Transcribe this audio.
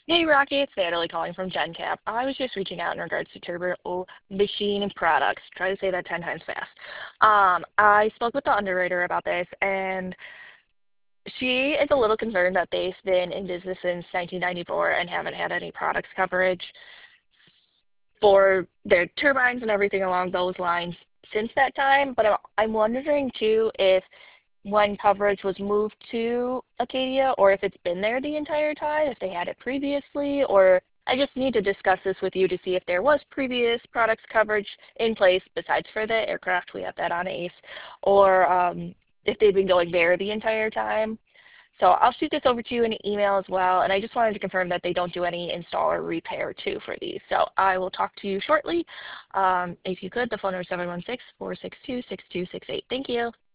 Hey Rocky, it's Natalie calling from GenCap. I was just reaching out in regards to Turbo Machine Products. Try to say that 10 times fast. I spoke with the underwriter about this, and she is a little concerned that they've been in business since 1994 and haven't had any products coverage for their turbines and everything along those lines since that time. But I'm wondering too if when coverage was moved to Acadia or if it's been there the entire time, if they had it previously, or I just need to discuss this with you to see if there was previous products coverage in place besides for the aircraft, we have that on ACE, or if they've been going there the entire time. So I'll shoot this over to you in an email as well, and I just wanted to confirm that they don't do any install or repair too for these. So I will talk to you shortly. If you could, the phone number is 716-462-6268. Thank you.